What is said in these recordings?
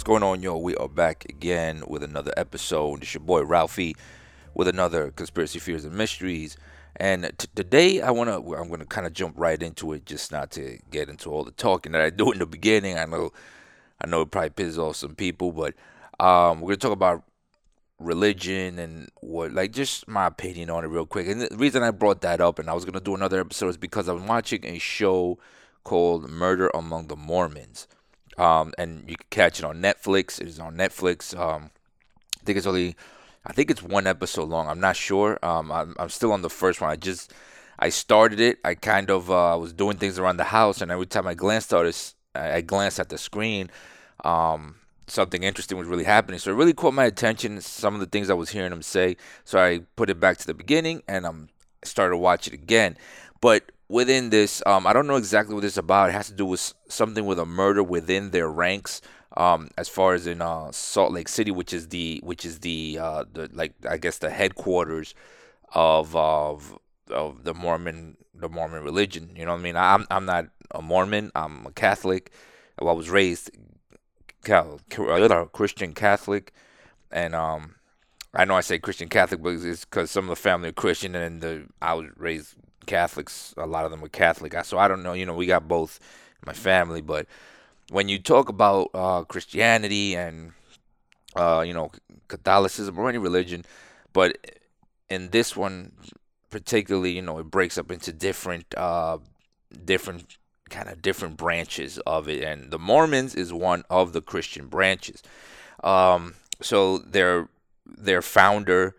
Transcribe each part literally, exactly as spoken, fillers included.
going on, yo? We are back again with another episode. It's your boy Ralphie with another conspiracy fears and mysteries. And t- today, I wanna, I'm gonna kind of jump right into it, just not to get into all the talking that I do in the beginning. I know, I know it probably pisses off some people, but um, we're gonna talk about religion and what, like, just my opinion on it real quick. And the reason I brought that up, and I was gonna do another episode, is because I'm watching a show called Murder Among the Mormons. Um, and you can catch it on Netflix. It is on Netflix. Um, I think it's only, I think it's one episode long. I'm not sure. Um, I'm, I'm still on the first one. I just, I started it. I kind of uh, was doing things around the house, and every time I glanced at this, I I glanced at the screen. Um, Something interesting was really happening. So it really caught my attention. Some of the things I was hearing him say. So I put it back to the beginning, and um, started watching it again. But within this, um, I don't know exactly what this is about. It has to do with s- something with a murder within their ranks. Um, as far as in uh, Salt Lake City, which is the which is the uh, the like I guess the headquarters of of of the Mormon the Mormon religion. You know what I mean? I'm I'm not a Mormon. I'm a Catholic. Well, I was raised Cal- Christian Catholic, and um, I know I say Christian Catholic, but it's because some of the family are Christian, and the I was raised Catholics. A lot of them were Catholic. So I don't know. You know, we got both in my family, but when you talk about uh, Christianity and uh, you know Catholicism or any religion, but in this one particularly, you know, it breaks up into different uh, different kind of different branches of it, and the Mormons is one of the Christian branches. Um, so their their founder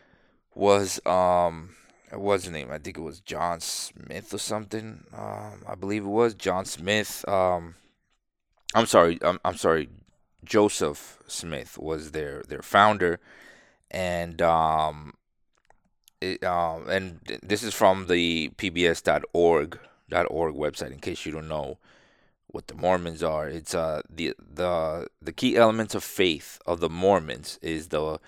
was um what was his name? I think it was John Smith or something. Um, I believe it was John Smith. Um, I'm sorry. I'm, I'm sorry. Joseph Smith was their their founder, and um, it, um, and th- this is from the P B S dot org dot org website. In case you don't know what the Mormons are, it's uh the the the key elements of faith of the Mormons is the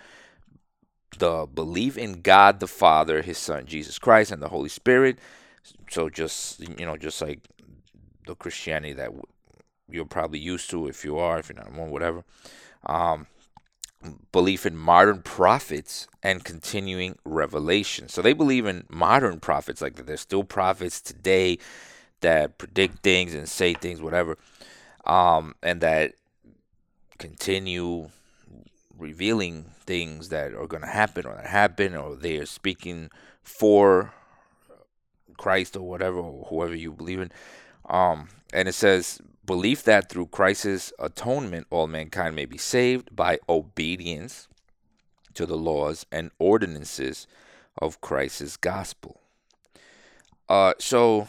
the belief in God the Father, His Son Jesus Christ, and the Holy Spirit. So just you know, just like the Christianity that w- you're probably used to, if you are, if you're not one, whatever. Um, Belief in modern prophets and continuing revelation. So they believe in modern prophets, like that there's still prophets today that predict things and say things, whatever, um, and that continue revealing things that are going to happen or that happen, or they are speaking for Christ or whatever, or whoever you believe in. Um, and it says, belief that through Christ's atonement, all mankind may be saved by obedience to the laws and ordinances of Christ's gospel. Uh, so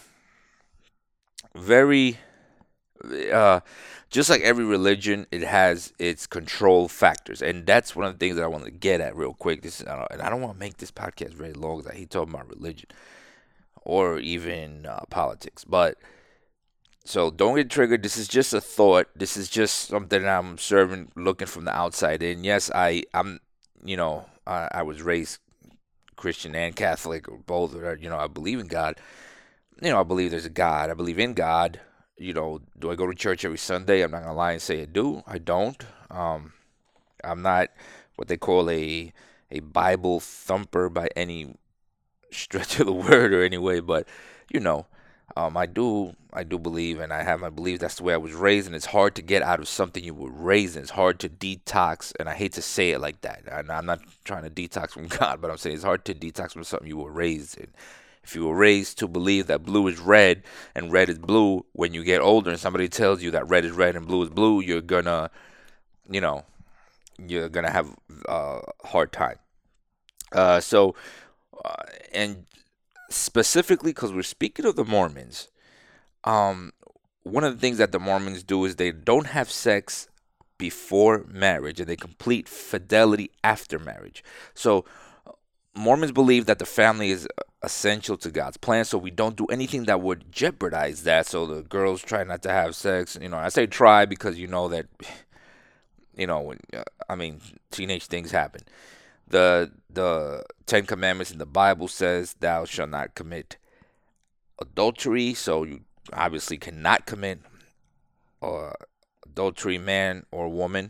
very, uh, just like every religion, it has its control factors, and that's one of the things that I want to get at real quick. This, is, uh, and I don't want to make this podcast very long, because I hate talking about religion or even uh, politics. But so don't get triggered. This is just a thought. This is just something I'm serving, looking from the outside in. Yes, I, I'm, you know, I, I was raised Christian and Catholic, or both. Or, you know, I believe in God. You know, I believe there's a God. I believe in God. You know, do I go to church every Sunday? I'm not gonna lie and say I do. I don't. Um, I'm not what they call a a Bible thumper by any stretch of the word or any way, but you know, um, I do I do believe, and I have my belief. That's the way I was raised, and it's hard to get out of something you were raised in. It's hard to detox, and I hate to say it like that. And I'm not trying to detox from God, but I'm saying it's hard to detox from something you were raised in. If you were raised to believe that blue is red and red is blue, when you get older and somebody tells you that red is red and blue is blue, you're gonna, you know, you're gonna have uh, a hard time. Uh, so, uh, and specifically because we're speaking of the Mormons, um, one of the things that the Mormons do is they don't have sex before marriage, and they complete fidelity after marriage. So Mormons believe that the family is essential to God's plan, so we don't do anything that would jeopardize that. So the girls try not to have sex. You know, I say try because you know that, you know, when, uh, I mean, teenage things happen. The the Ten Commandments in the Bible says, "Thou shalt not commit adultery." So you obviously cannot commit uh, adultery, man or woman.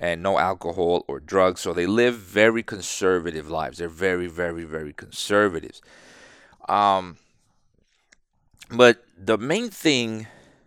and no alcohol or drugs. So they live very conservative lives. They're very, very, very conservative. Um, but the main thing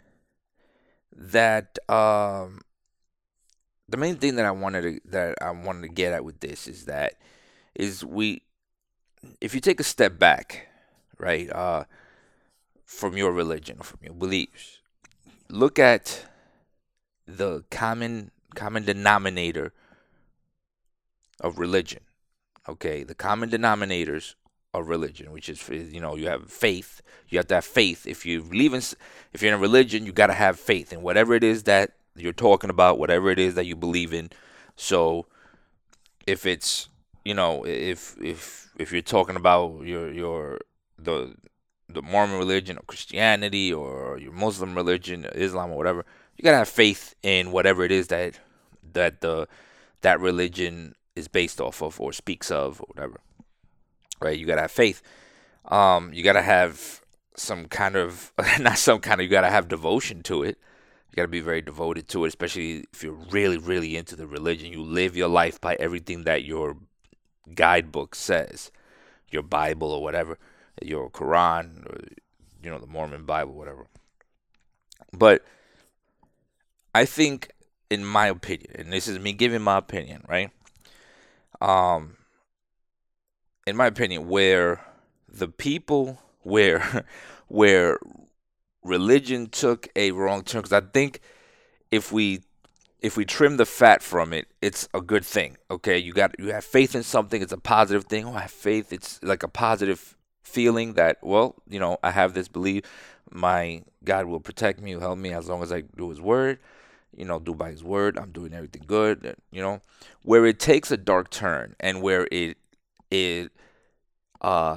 that um, the main thing that I wanted to that I wanted to get at with this is that is we if you take a step back, right, uh, from your religion or from your beliefs, look at the common common denominator of religion. Okay, the common denominators of religion, which is, you know, you have faith. You have to have faith. If you believe in, if you're in a religion, you got to have faith in whatever it is that you're talking about, whatever it is that you believe in. So if it's, you know, if if if you're talking about your your the the Mormon religion or Christianity or your Muslim religion, Islam or whatever, you gotta have faith in whatever it is that that the that religion is based off of or speaks of or whatever. Right? You gotta have faith. Um, you gotta have some kind of not some kind of you gotta have devotion to it. You gotta be very devoted to it, especially if you're really, really into the religion. You live your life by everything that your guidebook says, your Bible or whatever, your Quran, or, you know, the Mormon Bible, whatever. But I think, in my opinion, and this is me giving my opinion, right? Um, in my opinion, where the people, where where religion took a wrong turn, because I think if we if we trim the fat from it, it's a good thing. Okay, you got you have faith in something, it's a positive thing. Oh, I have faith. It's like a positive feeling that, well, you know, I have this belief, my God will protect me, will help me as long as I do His word. You know, do by His word. I'm doing everything good. You know, where it takes a dark turn and where it it uh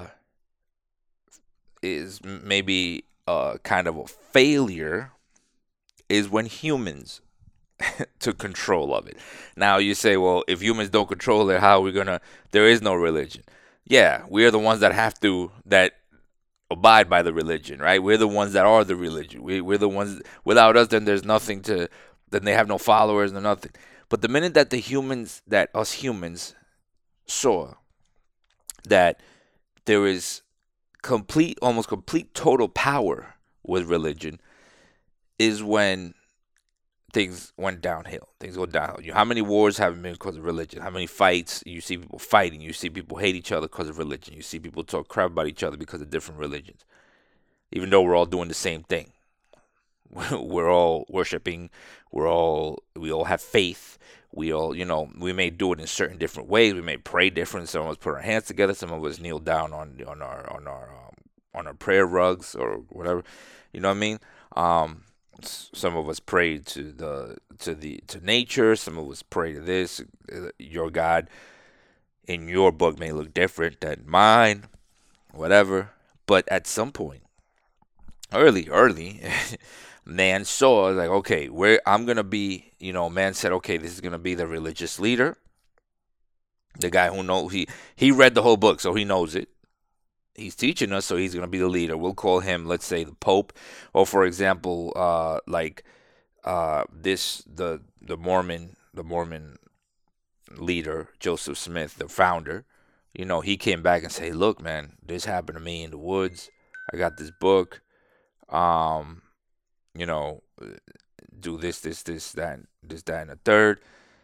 is maybe uh kind of a failure is when humans took control of it. Now you say, well, if humans don't control it, how are we gonna? There is no religion. Yeah, we are the ones that have to that abide by the religion, right? We're the ones that are the religion. We, we're the ones. Without us, then there's nothing to. Then they have no followers, no nothing. But the minute that the humans, that us humans, saw that there is complete, almost complete, total power with religion, is when things went downhill. Things go downhill. You, how many wars haven't been because of religion? How many fights? You see people fighting. You see people hate each other because of religion. You see people talk crap about each other because of different religions. Even though we're all doing the same thing. We're all worshiping. We're all, we all have faith. We all, you know, we may do it in certain different ways. We may pray different. Some of us put our hands together. Some of us kneel down on on our on our um, on our prayer rugs or whatever. You know what I mean? Um, some of us pray to the to the to nature. Some of us pray to this. Uh, Your God in your book may look different than mine, whatever. But at some point, early, early, man saw like, okay, where I'm gonna be. You know, man said, okay, this is gonna be the religious leader, the guy who knows he he read the whole book, so he knows it. He's teaching us, so he's going to be the leader. We'll call him, let's say, the Pope, or for example, uh, like uh, this the the Mormon the Mormon leader, Joseph Smith, the founder. You know, he came back and said, "Look, man, this happened to me in the woods. I got this book. Um, you know, do this, this, this, that, this, that, and the third.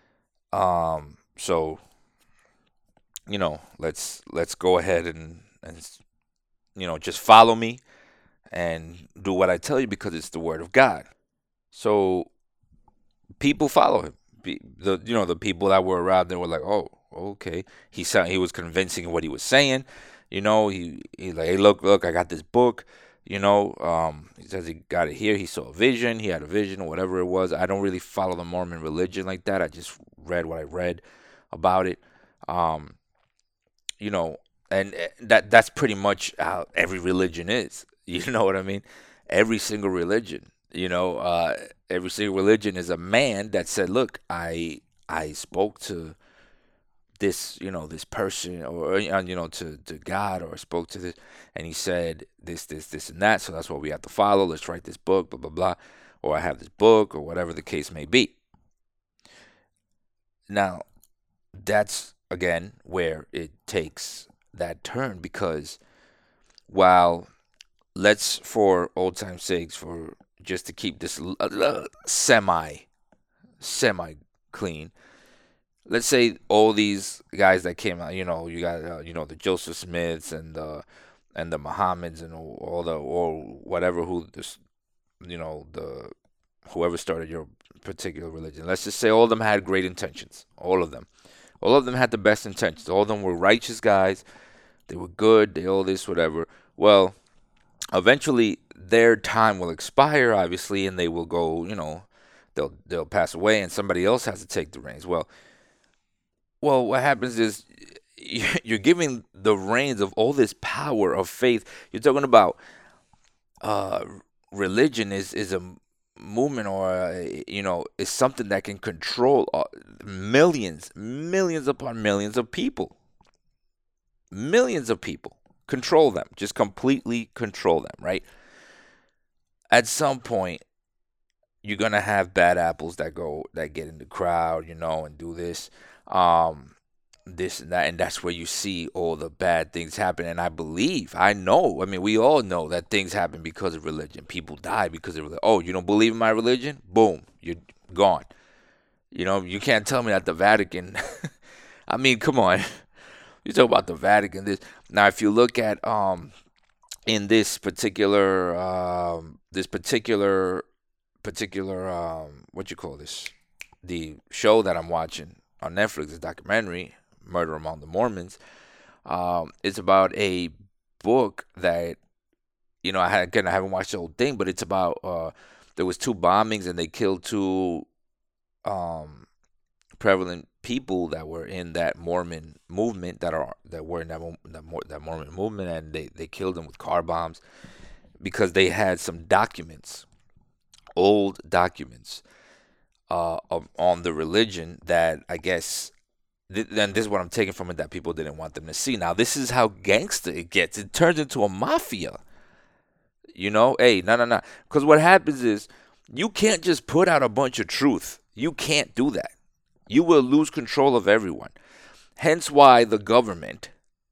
Um, so you know, let's let's go ahead and and you know just follow me and do what I tell you because it's the word of God." So people follow him. Be- The you know the people that were around there were like, "Oh, okay." He sound he was convincing in what he was saying. You know, he he like, "Hey, look, look, I got this book." You know, um, he says he got it here. He saw a vision. He had a vision or whatever it was. I don't really follow the Mormon religion like that. I just read what I read about it. Um, you know, and eh, that that's pretty much how every religion is. You know what I mean? Every single religion, you know, uh, every single religion is a man that said, "Look, I I spoke to this, you know, this person, or uh, you know, to to God, or spoke to this, and he said this, this, this, and that. So that's what we have to follow. Let's write this book, blah blah blah, or I have this book, or whatever the case may be." Now, that's again where it takes that turn because while let's, for old time's sakes, for just to keep this l- uh, semi semi clean, let's say all these guys that came out, you know, you got uh, you know the Joseph Smiths and the and the Mohammeds and all all the or whatever who this you know the whoever started your particular religion. Let's just say all of them had great intentions. All of them. All of them had the best intentions. All of them were righteous guys. They were good. They all this whatever. Well, eventually their time will expire, obviously, and they will go. You know, they'll they'll pass away, and somebody else has to take the reins. Well, well, what happens is you're giving the reins of all this power of faith. You're talking about uh, religion is is a movement or a, you know is something that can control uh, millions, millions upon millions of people, millions of people. Control them, just completely control them. Right. At some point, you're gonna have bad apples that go that get in the crowd, you know, and do this. Um, this and that, and that's where you see all the bad things happen. And I believe, I know, I mean, we all know that things happen because of religion. People die because of religion. Oh, you don't believe in my religion? Boom, you're gone. You know, you can't tell me that the Vatican. I mean, come on, you talk about the Vatican. This now, if you look at um in this particular um this particular particular um what you call this the show that I'm watching on Netflix, this documentary, Murder Among the Mormons. Um, it's about a book that you know I had again I haven't watched the whole thing, but it's about uh, there was two bombings and they killed two um, prevalent people that were in that Mormon movement that are that were in that mo- that, Mor- that Mormon movement, and they they killed them with car bombs because they had some documents, old documents, uh, of, on the religion that I guess th- then this is what I'm taking from it that people didn't want them to see. Now, this is how gangster it gets. It turns into a mafia. You know, hey, no, no, no. Because what happens is you can't just put out a bunch of truth. You can't do that. You will lose control of everyone. Hence why the government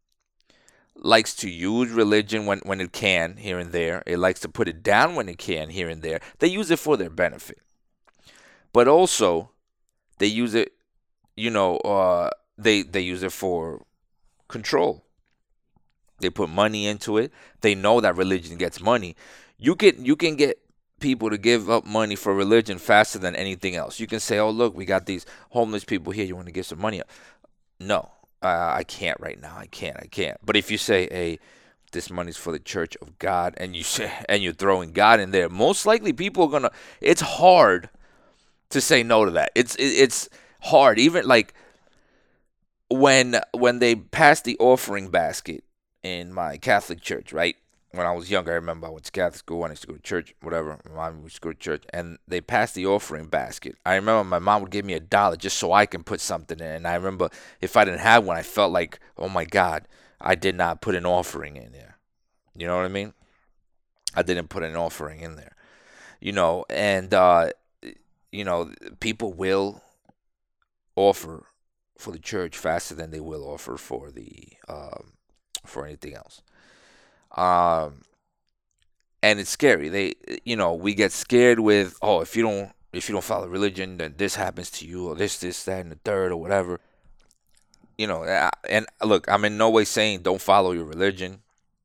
likes to use religion when, when it can, here and there. It likes to put it down when it can, here and there. They use it for their benefit. But also, they use it, you know, uh, they, they use it for control. They put money into it. They know that religion gets money. You can you can get people to give up money for religion faster than anything else. You can say, "Oh, look, we got these homeless people here. You want to give some money up?" No, uh, I can't right now. I can't. I can't. But if you say, "Hey, this money's for the Church of God," and you say, and you're throwing God in there, most likely people are gonna. It's hard to say no to that. It's it, it's hard. Even like when when they passed the offering basket in my Catholic church, right? When I was younger, I remember I went to Catholic school. I used to go to church, whatever. My mom used to go to church, and they passed the offering basket. I remember my mom would give me a dollar just so I can put something in. And I remember if I didn't have one, I felt like, oh my God, I did not put an offering in there. You know what I mean? I didn't put an offering in there. You know, and uh, you know, people will offer for the church faster than they will offer for the um, for anything else. Um, and it's scary. They, you know, we get scared with, oh, if you don't, if you don't follow religion, then this happens to you, or this, this, that, and the third, or whatever. You know, and look, I'm in no way saying don't follow your religion.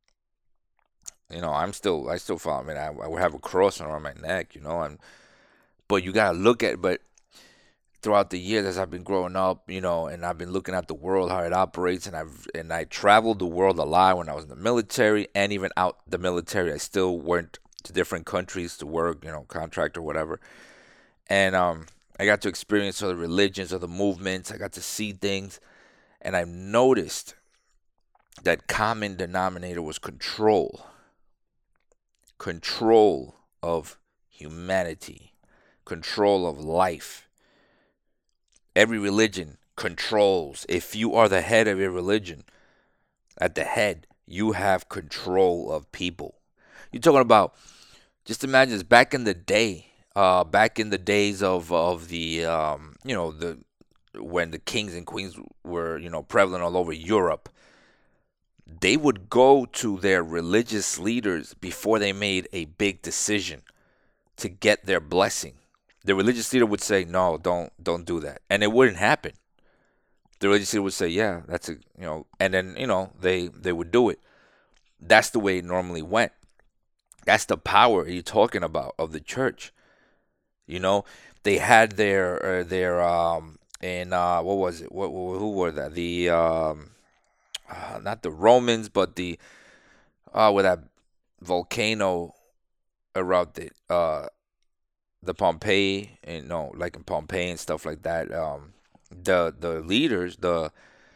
You know, I'm still, I still follow. I mean, I, I have a cross around my neck. You know, and but you gotta look at, but throughout the years as I've been growing up, you know, and I've been looking at the world how it operates, and I've and I traveled the world a lot when I was in the military, and even out the military, I still went to different countries to work, you know, contract or whatever, and um, I got to experience other religions, other movements. I got to see things, and I've noticed that common denominator was control, control of humanity, control of life. Every religion controls. If you are the head of your religion, at the head, you have control of people. You're talking about, just imagine this, back in the day, uh, back in the days of of the, um, you know, the when the kings and queens were, you know, prevalent all over Europe, they would go to their religious leaders before they made a big decision to get their blessing. The religious leader would say, "No, don't don't do that," and it wouldn't happen. The religious leader would say, "Yeah, that's a you know," and then you know they they would do it. That's the way it normally went. That's the power you're talking about of the church. You know, they had their uh, their um in uh what was it? What who were that? The um uh, not the Romans, but the uh where that volcano erupted. Uh, the Pompeii and no, like in Pompeii and stuff like that. Um, the the leaders, the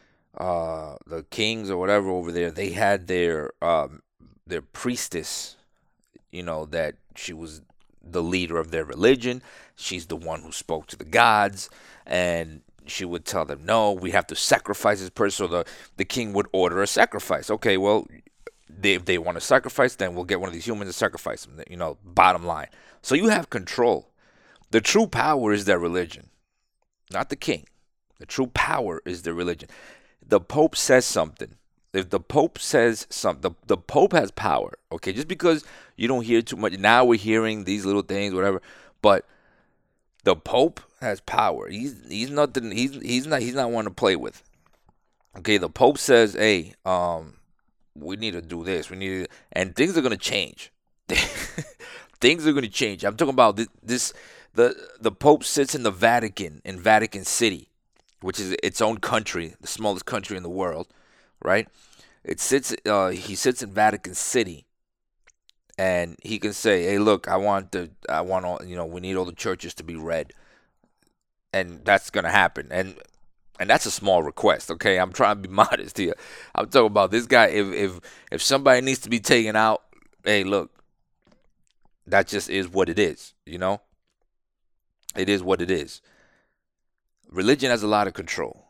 uh the kings or whatever over there, they had their um their priestess. You know that she was the leader of their religion. She's the one who spoke to the gods, and she would tell them, "No, we have to sacrifice this person." So the the king would order a sacrifice. Okay, well, they, if they want to sacrifice, then we'll get one of these humans to sacrifice them. You know, bottom line. So you have control. The true power is their religion, not the king. The true power is their religion. The Pope says something. If the Pope says something, the, the Pope has power. Okay, just because you don't hear too much. Now we're hearing these little things, whatever. But the Pope has power. He's he's nothing. He's he's not he's not one to play with. Okay, the Pope says, "Hey, um, we need to do this. We need to," and things are gonna change. Things are gonna change. I'm talking about this. this the The Pope sits in the Vatican, in Vatican City, which is its own country, the smallest country in the world, right? It sits. Uh, he sits in Vatican City, and he can say, "Hey, look, I want the, I want all, you know, we need all the churches to be red," and that's gonna happen. And and that's a small request, okay? I'm trying to be modest here. I'm talking about this guy. If if if somebody needs to be taken out, hey, look, that just is what it is, you know. It is what it is. Religion has a lot of control.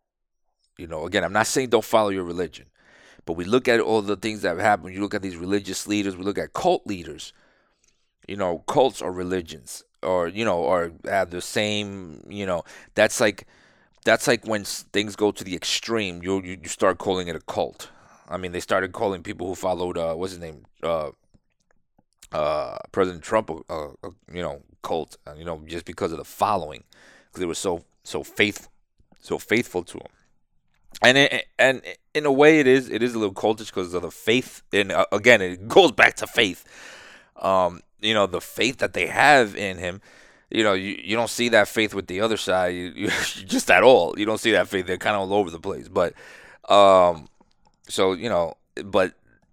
You know, again, I'm not saying don't follow your religion, but we look at all the things that have happened. You look at these religious leaders. We look at cult leaders. You know, cults are religions, or you know, or have the same. You know, that's like that's like when s- things go to the extreme. You you, you start calling it a cult. I mean, they started calling people who followed uh, what's his name, uh, uh, President Trump, a, a, a you know cult. uh, You know, just because of the following, because they were so so faithful, so faithful to him. And it, and in a way, it is it is a little cultish because of the faith. And uh, again, it goes back to faith. Um, you know, the faith that they have in him. You know, you, you don't see that faith with the other side, you, you just at all. You don't see that faith. They're kind of all over the place. But um, so you know, but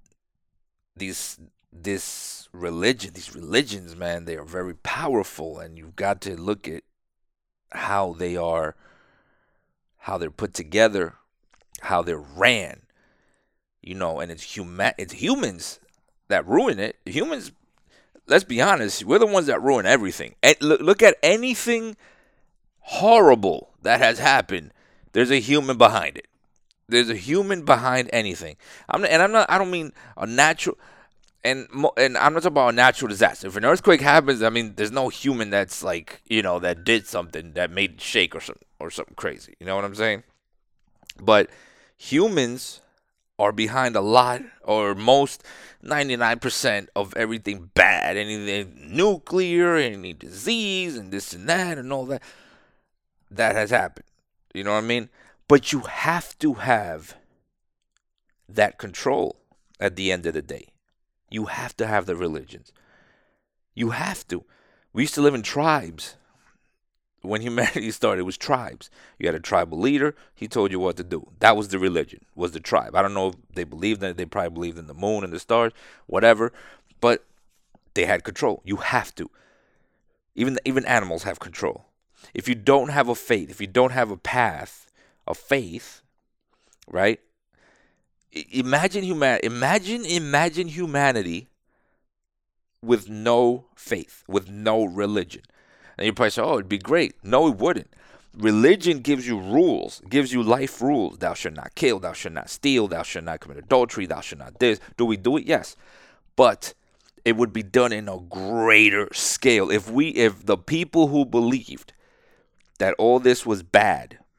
these this religion, these religions, man, they are very powerful, and you've got to look at how they are, how they're put together, how they're ran, you know, and it's human, it's humans that ruin it. Humans, let's be honest, we're the ones that ruin everything. And look, look at anything horrible that has happened. There's a human behind it. There's a human behind anything. I'm not, and I'm not. I don't mean a natural. And mo- and I'm not talking about a natural disaster. If an earthquake happens, I mean, there's no human that's like you know that did something that made it shake or something or something crazy. You know what I'm saying? But humans are behind a lot or most ninety-nine percent of everything bad, anything nuclear, any disease, and this and that, and all that that has happened. You know what I mean? But you have to have that control at the end of the day. You have to have the religions. You have to. We used to live in tribes. When humanity started, it was tribes. You had a tribal leader. He told you what to do. That was the religion, was the tribe. I don't know if they believed in it. They probably believed in the moon and the stars, whatever. But they had control. You have to. Even even animals have control. If you don't have a faith, if you don't have a path of faith, right? I- Imagine human. Imagine imagine humanity with no faith, with no religion. And you probably say, oh, it'd be great. No, it wouldn't. Religion gives you rules, gives you life rules. Thou shalt not kill, thou shalt not steal, thou shalt not commit adultery, thou shalt not this. Do we do it? Yes. But it would be done in a greater scale. If we if the people who believed that all this was bad,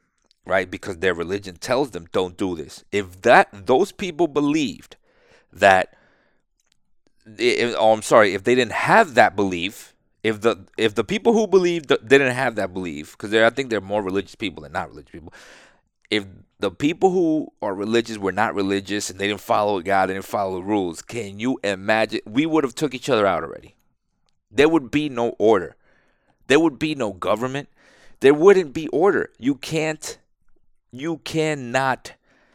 right? Because their religion tells them don't do this. If that those people believed that, if, oh, I'm sorry, if they didn't have that belief, if the if the people who believed th- didn't have that belief, because I think they're more religious people than not religious people. If the people who are religious were not religious and they didn't follow God, they didn't follow the rules, can you imagine? We would have took each other out already. There would be no order. There would be no government. There wouldn't be order. You can't, you cannot,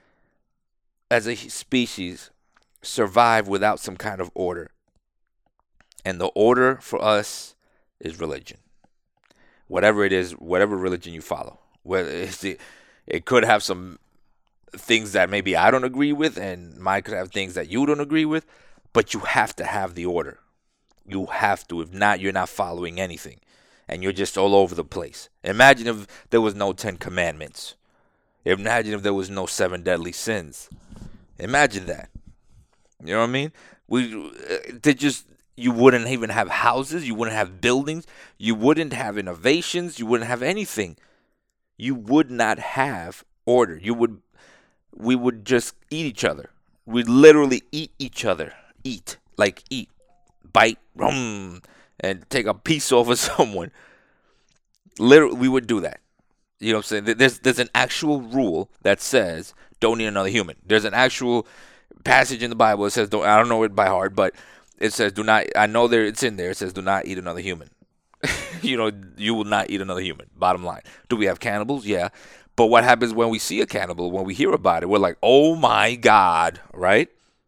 as a species, survive without some kind of order. And the order for us is religion. Whatever it is, whatever religion you follow. Whether it's the, it could have some things that maybe I don't agree with, and mine could have things that you don't agree with, but you have to have the order. You have to. If not, you're not following anything. And you're just all over the place. Imagine if there was no Ten Commandments. Imagine if there was no seven deadly sins. Imagine that. You know what I mean? We they just you wouldn't even have houses. You wouldn't have buildings. You wouldn't have innovations. You wouldn't have anything. You would not have order. You would. We would just eat each other. We'd literally eat each other. Eat like eat, bite, rum, and take a piece off of someone. Literally, we would do that. You know what I'm saying? There's there's an actual rule that says don't eat another human. There's an actual passage in the Bible that says don't. I don't know it by heart, but it says do not. I know there it's in there. It says do not eat another human. You know, you will not eat another human. Bottom line. Do we have cannibals? Yeah. But what happens when we see a cannibal? When we hear about it, we're like, oh my God, right?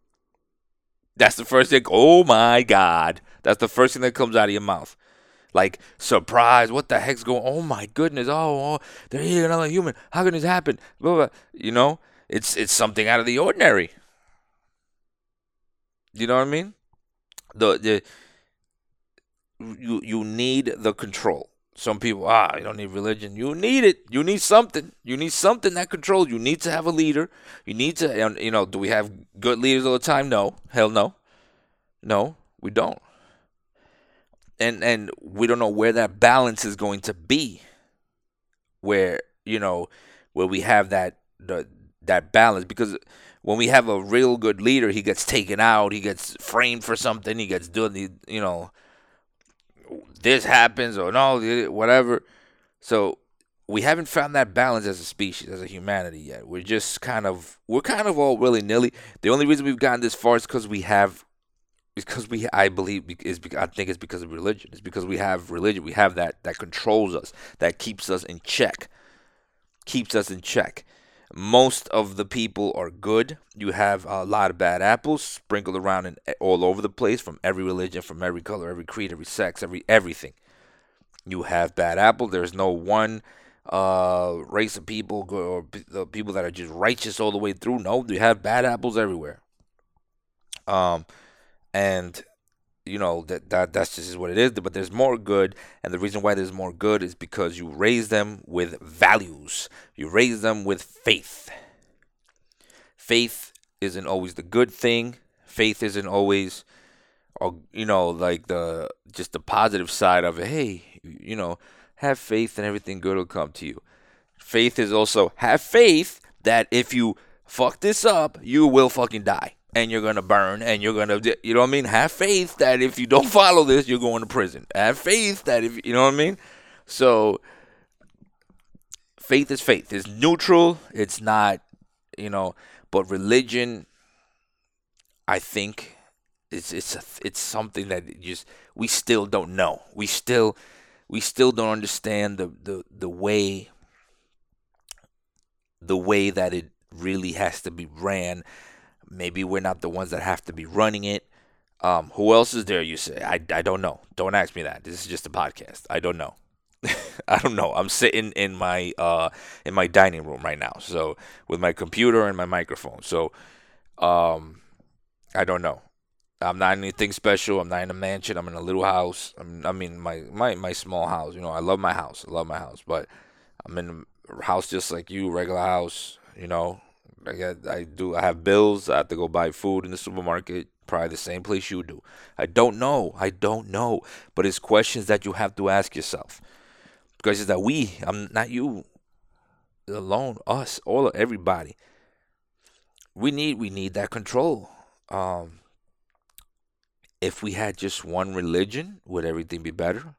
That's the first thing. Oh my God. That's the first thing that comes out of your mouth. Like, surprise, what the heck's going on? Oh my goodness, oh, oh they're eating another human. How can this happen? Blah, blah. You know, it's it's something out of the ordinary. You know what I mean? The the you you need the control. Some people, ah, you don't need religion. You need it. You need something. You need something that controls. You need to have a leader. You need to, you know, do we have good leaders all the time? No. Hell no. No, we don't. And and we don't know where that balance is going to be. Where, you know, where we have that the, that balance. Because when we have a real good leader, he gets taken out. He gets framed for something. He gets doing the, you know, this happens or no, whatever. So we haven't found that balance as a species, as a humanity yet. We're just kind of, we're kind of all willy-nilly. The only reason we've gotten this far is because we have, is because we, I believe, is because, I think it's because of religion. It's because we have religion. We have that, that controls us, that keeps us in check, keeps us in check. Most of the people are good. You have a lot of bad apples sprinkled around in, all over the place, from every religion, from every color, every creed, every sex, every everything. You have bad apples. There's no one uh, race of people or the people that are just righteous all the way through. No, you have bad apples everywhere. Um, and you know that that that's just what it is. But there's more good, and the reason why there's more good is because you raise them with values. You raise them with faith. Faith isn't always the good thing. Faith isn't always, or you know, like the just the positive side of it. Hey, you know, have faith and everything good will come to you. Faith is also have faith that if you fuck this up, you will fucking die. And you're going to burn, and you're going to, you know what I mean? Have faith that if you don't follow this, you're going to prison. Have faith that if, you know what I mean? So, faith is faith. It's neutral. It's not, you know, but religion, I think, it's it's a, it's something that just, we still don't know. We still, we still don't understand the, the, the way, the way that it really has to be ran. Maybe we're not the ones that have to be running it. Um, who else is there, you say? I, I don't know. Don't ask me that. This is just a podcast. I don't know. I don't know. I'm sitting in my uh in my dining room right now, so with my computer and my microphone. So um I don't know. I'm not anything special. I'm not in a mansion. I'm in a little house. I'm, I mean my, my my small house. You know, I love my house. I love my house, but I'm in a house just like you, regular house. You know. I got, I do. I have bills. I have to go buy food in the supermarket. Probably the same place you do. I don't know. I don't know. But it's questions that you have to ask yourself. Questions that we, I'm not you, alone, us, all of everybody. We need we need that control. Um, if we had just one religion, would everything be better?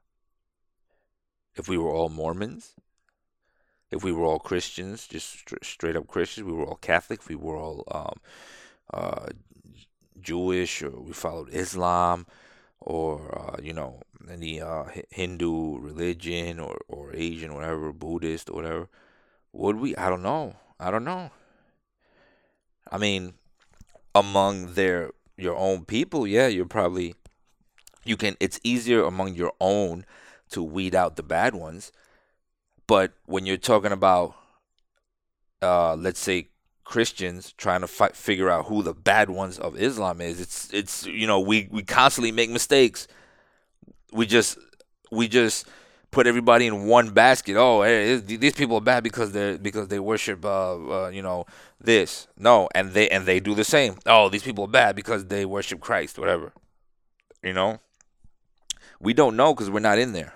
If we were all Mormons, if we were all Christians, just stra- straight up Christians, we were all Catholic, if we were all um, uh, Jewish, or we followed Islam, or uh, you know, any uh, Hi- Hindu religion, or or Asian, whatever, Buddhist, or whatever, would we? I don't know. I don't know. I mean, among their your own people, yeah, you're probably you can. It's easier among your own to weed out the bad ones. But when you're talking about, uh, let's say, Christians trying to fi- figure out who the bad ones of Islam is, it's it's you know we we constantly make mistakes. We just we just put everybody in one basket. Oh, hey, these people are bad because they because they worship uh, uh you know this. No, and they and they do the same. Oh, these people are bad because they worship Christ, whatever. You know, we don't know because we're not in there.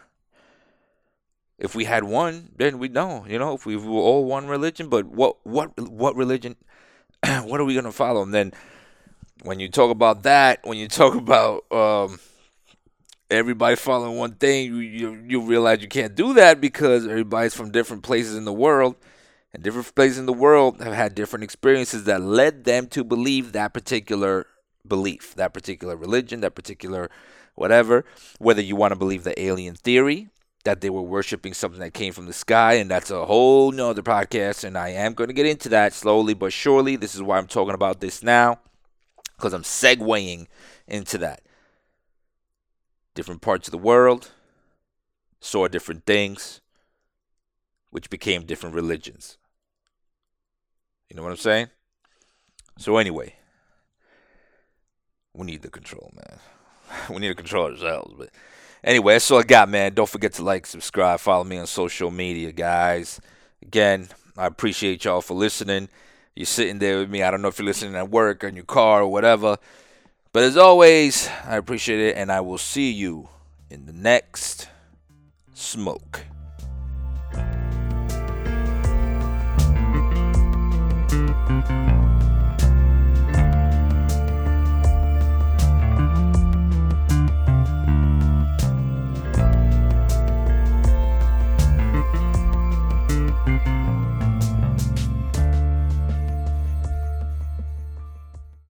If we had one, then we know. You know, if we were all one religion, but what what what religion? What are we gonna follow? And then when you talk about that, when you talk about um everybody following one thing, you, you you realize you can't do that because everybody's from different places in the world, and different places in the world have had different experiences that led them to believe that particular belief, that particular religion, that particular whatever. Whether you want to believe the alien theory, that they were worshiping something that came from the sky, and that's a whole nother podcast, and I am going to get into that slowly but surely. This is why I'm talking about this now, because I'm segueing into that. Different parts of the world saw different things, which became different religions. You know what I'm saying? So anyway, we need the control, man. We need to control ourselves. But anyway, that's all I got, man. Don't forget to like, subscribe, follow me on social media, guys. Again, I appreciate y'all for listening. You're sitting there with me. I don't know if you're listening at work or in your car or whatever. But as always, I appreciate it, and I will see you in the next smoke. Thank you.